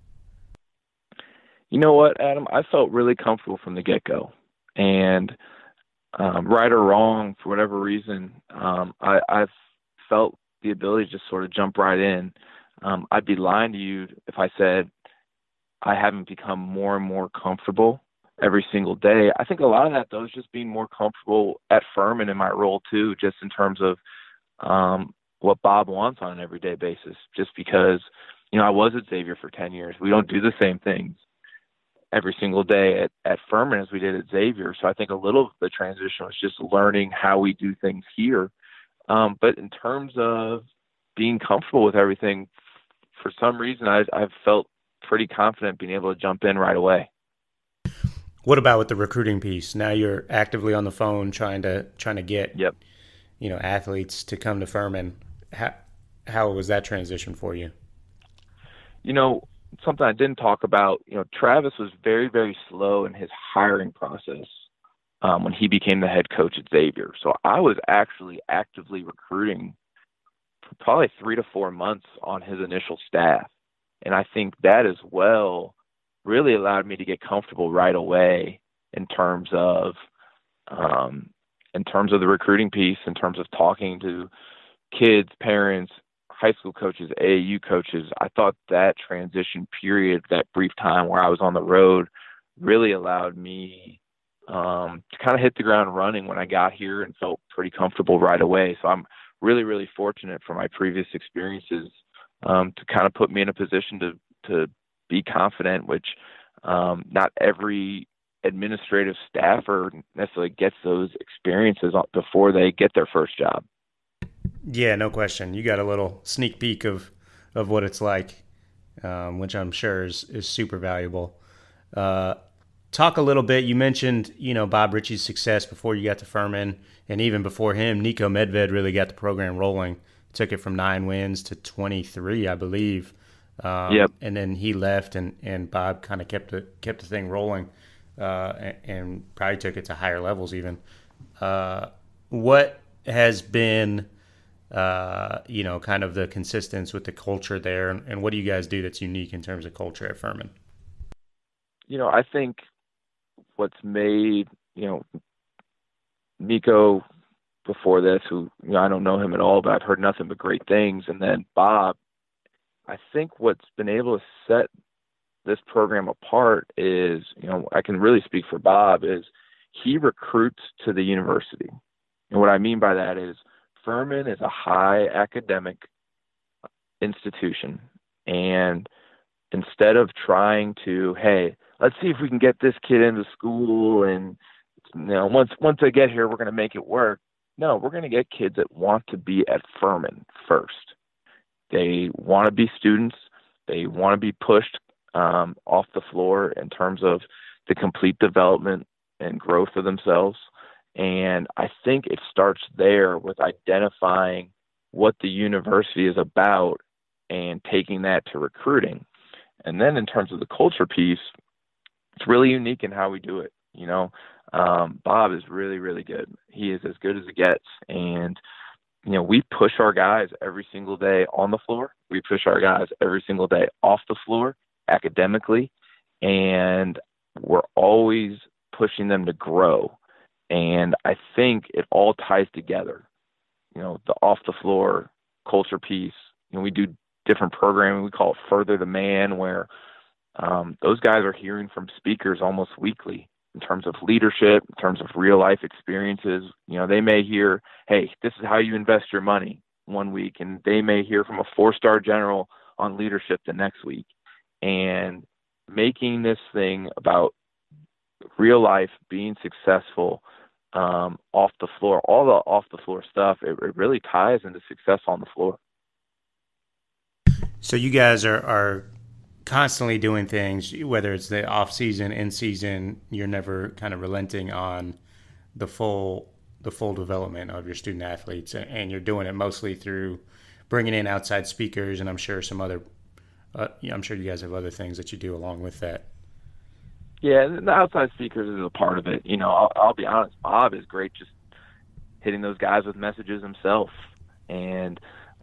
S2: You know what, Adam? I felt really comfortable from the get-go. And right or wrong, for whatever reason, I've felt the ability to just sort of jump right in. I'd be lying to you if I said I haven't become more and more comfortable every single day. I think a lot of that, though, is just being more comfortable at Furman in my role, too, just in terms of what Bob wants on an everyday basis. Just because, I was at Xavier for 10 years. We don't do the same things every single day at Furman as we did at Xavier. So I think a little of the transition was just learning how we do things here. But in terms of being comfortable with everything, for some reason, I've felt pretty confident being able to jump in right away.
S1: What about with the recruiting piece? Now you're actively on the phone trying to get
S2: Yep.
S1: athletes to come to Furman. How was that transition for you?
S2: You know, something I didn't talk about, Travis was very, very slow in his hiring process when he became the head coach at Xavier. So I was actually actively recruiting for probably 3 to 4 months on his initial staff. And I think that as well really allowed me to get comfortable right away in terms of the recruiting piece, in terms of talking to kids, parents, high school coaches, AAU coaches. I thought that transition period, that brief time where I was on the road, really allowed me to kind of hit the ground running when I got here and felt pretty comfortable right away. So I'm really, really fortunate for my previous experiences to kind of put me in a position to be confident, which not every administrative staffer necessarily gets those experiences before they get their first job.
S1: Yeah, no question. You got a little sneak peek of what it's like, which I'm sure is super valuable. Talk a little bit. You mentioned Bob Ritchie's success before you got to Furman, and even before him, Niko Medved really got the program rolling. Took it from 9 wins to 23, I believe.
S2: Yep.
S1: And then he left, and Bob kind of kept the thing rolling, and probably took it to higher levels even. What has been kind of the consistency with the culture there, and what do you guys do that's unique in terms of culture at Furman?
S2: I think what's made, Niko before this, who, I don't know him at all, but I've heard nothing but great things. And then Bob, I think what's been able to set this program apart is, I can really speak for Bob, is he recruits to the university. And what I mean by that is Furman is a high academic institution. And instead of trying to, hey, let's see if we can get this kid into school and, once they get here, we're going to make it work. No, we're going to get kids that want to be at Furman first. They want to be students. They want to be pushed off the floor in terms of the complete development and growth of themselves. And I think it starts there with identifying what the university is about and taking that to recruiting. And then in terms of the culture piece, it's really unique in how we do it. Bob is really, really good. He is as good as it gets. And, we push our guys every single day on the floor. We push our guys every single day off the floor academically. And we're always pushing them to grow. And I think it all ties together. The off the floor culture piece. We do different programming. We call it Further the Man, where those guys are hearing from speakers almost weekly in terms of leadership, in terms of real life experiences. They may hear, hey, this is how you invest your money one week, and they may hear from a 4-star general on leadership the next week. And making this thing about real life, being successful off the floor, all the off the floor stuff, it really ties into success on the floor.
S1: So you guys are constantly doing things, whether it's the off season, in season. You're never kind of relenting on the full development of your student athletes, and you're doing it mostly through bringing in outside speakers, and I'm sure some other. I'm sure you guys have other things that you do along with that.
S2: Yeah, the outside speakers is a part of it. I'll be honest, Bob is great just hitting those guys with messages himself, and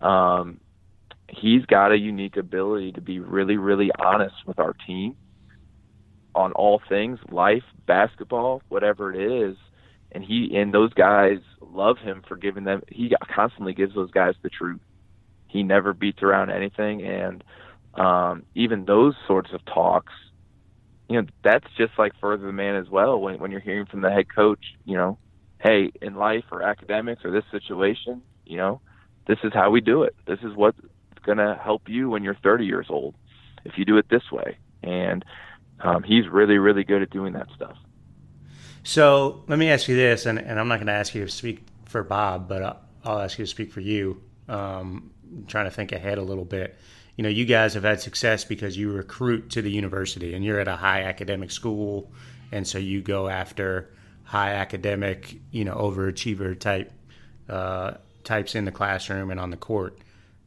S2: he's got a unique ability to be really, really honest with our team on all things, life, basketball, whatever it is. And those guys love him for giving them. He constantly gives those guys the truth. He never beats around anything, and even those sorts of talks, that's just like Further the Man as well. When you're hearing from the head coach, hey, in life or academics or this situation, this is how we do it. This is what's going to help you when you're 30 years old if you do it this way. And he's really, really good at doing that stuff.
S1: So let me ask you this, and I'm not going to ask you to speak for Bob, but I'll ask you to speak for you. Trying to think ahead a little bit. You guys have had success because you recruit to the university, and you're at a high academic school. and so you go after high academic, overachiever types in the classroom and on the court.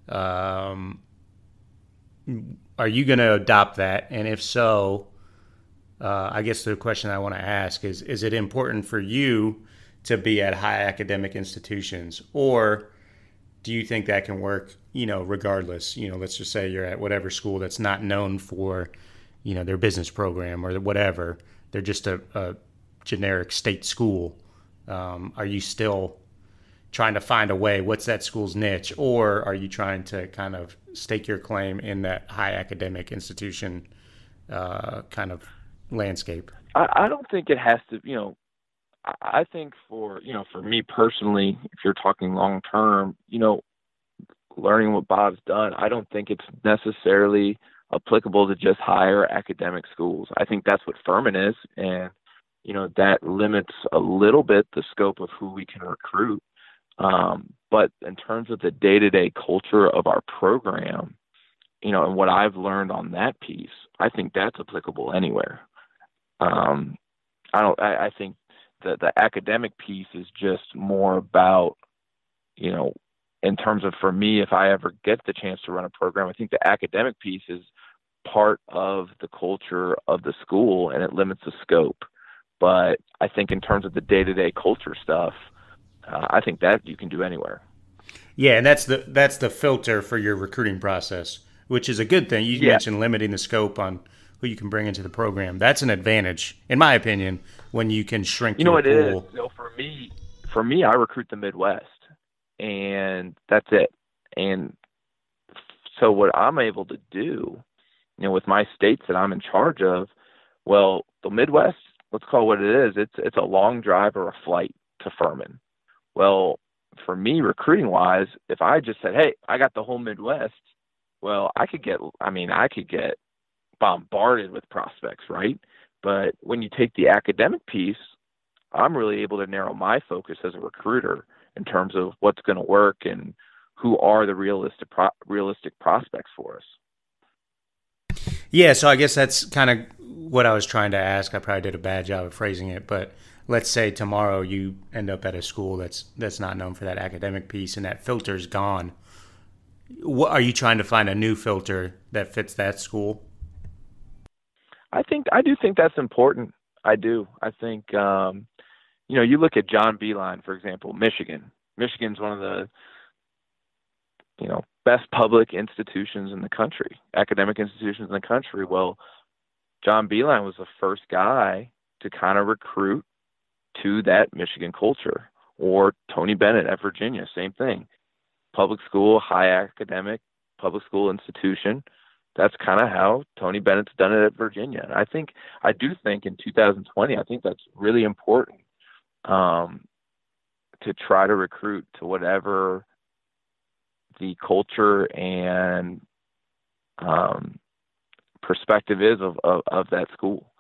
S1: Are you going to adopt that? And if so, I guess the question I want to ask is it important for you to be at high academic institutions, or do you think that can work, regardless? Let's just say you're at whatever school that's not known for, their business program or whatever. They're just a generic state school. Are you still trying to find a way? What's that school's niche? Or are you trying to kind of stake your claim in that high academic institution kind of landscape?
S2: I don't think it has to, I think for me personally, if you're talking long term, learning what Bob's done, I don't think it's necessarily applicable to just higher academic schools. I think that's what Furman is. And, that limits a little bit the scope of who we can recruit. But in terms of the day-to-day culture of our program, and what I've learned on that piece, I think that's applicable anywhere. I think that the academic piece is just more about, in terms of, for me, if I ever get the chance to run a program, I think the academic piece is part of the culture of the school and it limits the scope. But I think in terms of the day-to-day culture stuff, I think that you can do anywhere.
S1: Yeah, and that's the filter for your recruiting process, which is a good thing. You mentioned limiting the scope on who you can bring into the program. That's an advantage, in my opinion, when you can shrink your pool.
S2: It is. For me, I recruit the Midwest, and that's it. And so what I'm able to do, with my states that I'm in charge of, well, the Midwest, let's call it what it is. It's a long drive or a flight to Furman. Well, for me, recruiting-wise, if I just said, hey, I got the whole Midwest, well, I could get bombarded with prospects, right? But when you take the academic piece, I'm really able to narrow my focus as a recruiter in terms of what's going to work and who are the realistic prospects for us.
S1: Yeah, so I guess that's kind of what I was trying to ask. I probably did a bad job of phrasing it, but let's say tomorrow you end up at a school that's not known for that academic piece and that filter's gone. What, are you trying to find a new filter that fits that school?
S2: I do think that's important. I do. I think, you look at John Beeline, for example, Michigan. Michigan's one of the, best public institutions in the country, academic institutions in the country. Well, John Beeline was the first guy to kind of recruit to that Michigan culture. Or Tony Bennett at Virginia, same thing. Public school, high academic, public school institution. That's kind of how Tony Bennett's done it at Virginia. And I do think in 2020, I think that's really important to try to recruit to whatever the culture and perspective is of that school.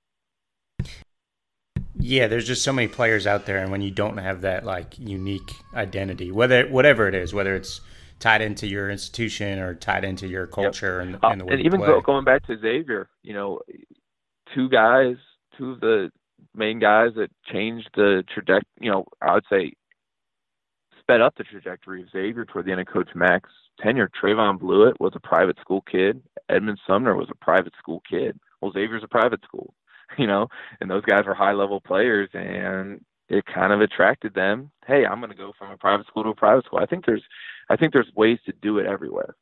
S1: Yeah, there's just so many players out there, and when you don't have that unique identity, whatever it is, whether it's tied into your institution or tied into your culture and the way
S2: and even going back to Xavier, two of the main guys that changed the trajectory, I would say sped up the trajectory of Xavier toward the end of Coach Mack's tenure. Trayvon Blewett was a private school kid. Edmund Sumner was a private school kid. Well, Xavier's a private school, and those guys are high-level players, and it kind of attracted them. Hey, I'm going to go from a private school to a private school. I think there's ways to do it everywhere.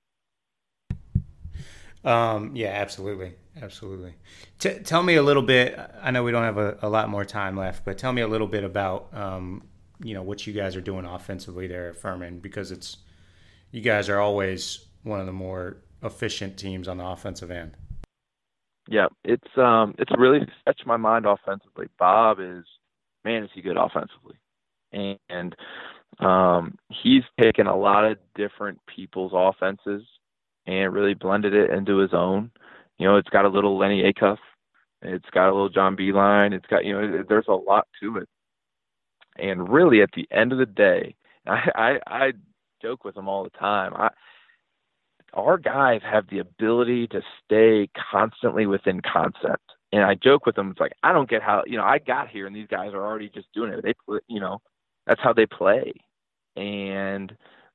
S1: Yeah, absolutely. Tell me a little bit. I know we don't have a lot more time left, but tell me a little bit about what you guys are doing offensively there at Furman, because you guys are always one of the more efficient teams on the offensive end.
S2: Yeah, it's really stretched my mind offensively. Bob is he good offensively, and he's taken a lot of different people's offenses and really blended it into his own. It's got a little Lenny Acuff, it's got a little John Beeline, it's got there's a lot to it. And really, at the end of the day, I joke with him all the time. Our guys have the ability to stay constantly within concept. And I joke with them, it's like, I don't get how, I got here and these guys are already just doing it. They, that's how they play. And,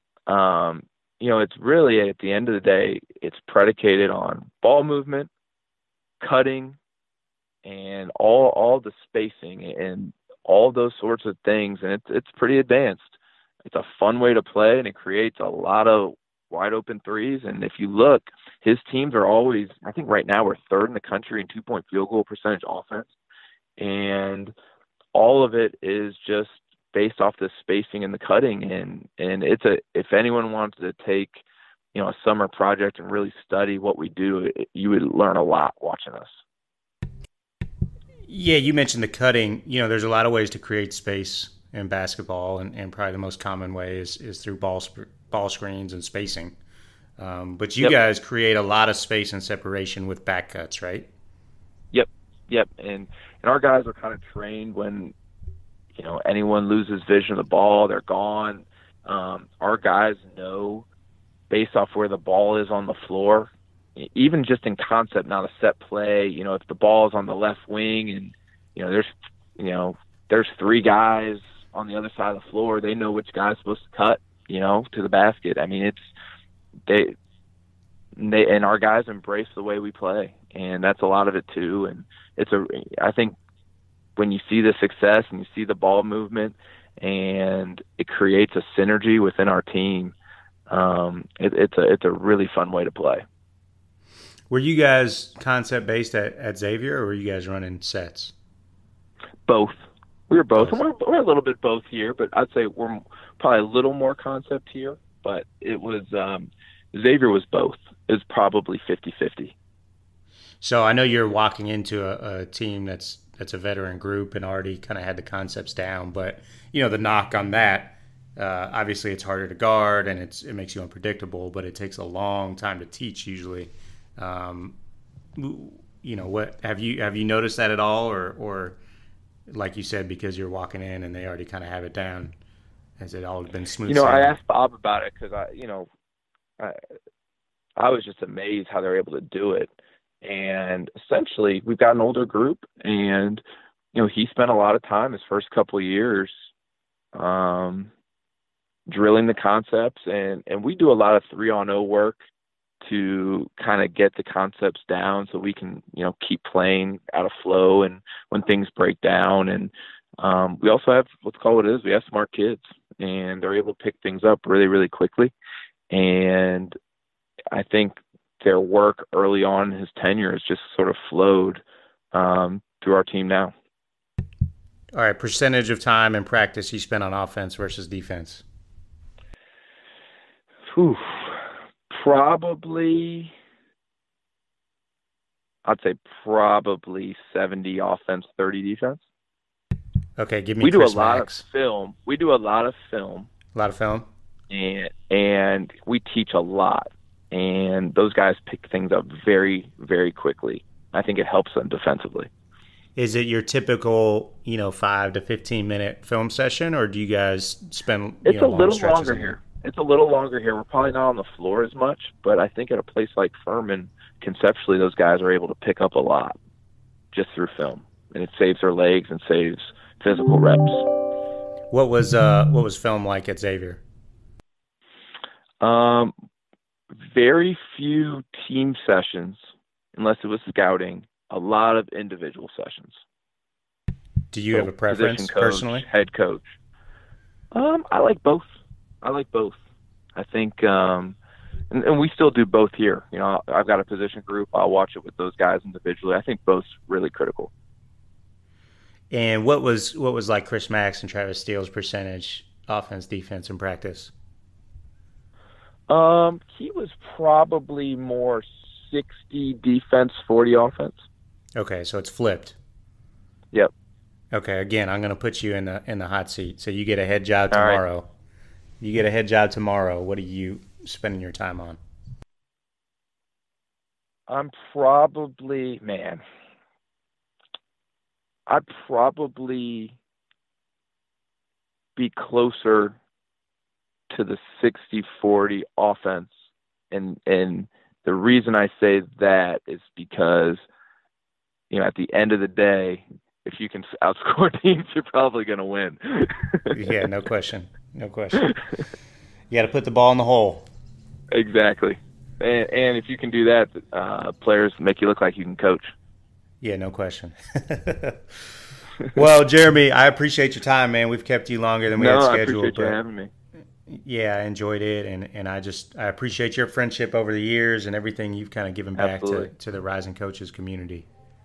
S2: it's really, at the end of the day, it's predicated on ball movement, cutting, and all the spacing and all those sorts of things. And it's pretty advanced. It's a fun way to play, and it creates a lot of wide open threes. And if you look, his teams are always, I think right now we're third in the country in 2-point field goal percentage offense. And all of it is just based off the spacing and the cutting. And if anyone wants to take, a summer project and really study what we do, you would learn a lot watching us.
S1: Yeah, you mentioned the cutting. There's a lot of ways to create space in basketball, and probably the most common way is through ball screens and spacing. But you guys create a lot of space and separation with back cuts, right?
S2: Yep. And our guys are kind of trained when, anyone loses vision of the ball, they're gone. Our guys know based off where the ball is on the floor, even just in concept, not a set play, if the ball is on the left wing and, there's three guys on the other side of the floor, they know which guy's supposed to cut, to the basket. I mean, they and our guys embrace the way we play, and that's a lot of it too. And I think when you see the success and you see the ball movement and it creates a synergy within our team, it's a really fun way to play.
S1: Were you guys concept based at Xavier, or were you guys running sets?
S2: Both. We were both. And we're a little bit both here, but I'd say we're probably a little more concept here. But it was Xavier was both. It was probably 50-50.
S1: So I know you're walking into a team that's a veteran group and already kind of had the concepts down, but the knock on that, obviously it's harder to guard and it makes you unpredictable, but it takes a long time to teach usually. What have you noticed that at all, or like you said, because you're walking in and they already kind of have it down, has it all been smooth sailing?
S2: I asked Bob about it because I was just amazed how they're able to do it. And essentially we've got an older group, and he spent a lot of time his first couple of years drilling the concepts, and we do a lot of 3-on-0 work to kind of get the concepts down so we can, keep playing out of flow and when things break down. And we also have, let's call it what it is, we have smart kids, and they're able to pick things up really, really quickly. And I think their work early on in his tenure has just sort of flowed through our team now.
S1: All right, percentage of time in practice you spent on offense versus defense?
S2: Probably, I'd say probably 70 offense, 30 defense.
S1: Okay, give me.
S2: We do
S1: Chris
S2: a lot
S1: Max.
S2: of film. We do a lot of film.
S1: A lot of film.
S2: And we teach a lot. And those guys pick things up very, very quickly. I think it helps them defensively.
S1: Is it your typical, 5 to 15 minute film session, or do you guys spend?
S2: It's a little longer here. It's a little longer here. We're probably not on the floor as much, but I think at a place like Furman, conceptually, those guys are able to pick up a lot just through film, and it saves their legs and saves physical reps.
S1: What was film like at Xavier?
S2: Very few team sessions, unless it was scouting. A lot of individual sessions.
S1: Do you have a preference
S2: coach,
S1: personally?
S2: Head coach. I like both. I think, and we still do both here. I've got a position group. I'll watch it with those guys individually. I think both's really critical.
S1: And what was like Chris Max and Travis Steele's percentage, offense, defense, in practice?
S2: He was probably more 60 defense, 40 offense.
S1: Okay, so it's flipped.
S2: Yep.
S1: Okay, again, I'm going to put you in the hot seat. So you get a head job tomorrow. Right. You get a head job tomorrow. What are you spending your time on?
S2: I'd probably be closer to the 60-40 offense. And the reason I say that is because at the end of the day, if you can outscore teams, you're probably going to win.
S1: Yeah, no question. No question. You got to put the ball in the hole.
S2: Exactly. And if you can do that, players make you look like you can coach.
S1: Yeah, no question. Well, Jeremy, I appreciate your time, man. We've kept you longer than we had scheduled.
S2: I appreciate you having me.
S1: Yeah, I enjoyed it, and I appreciate your friendship over the years and everything you've kind of given back to the Rising Coaches community.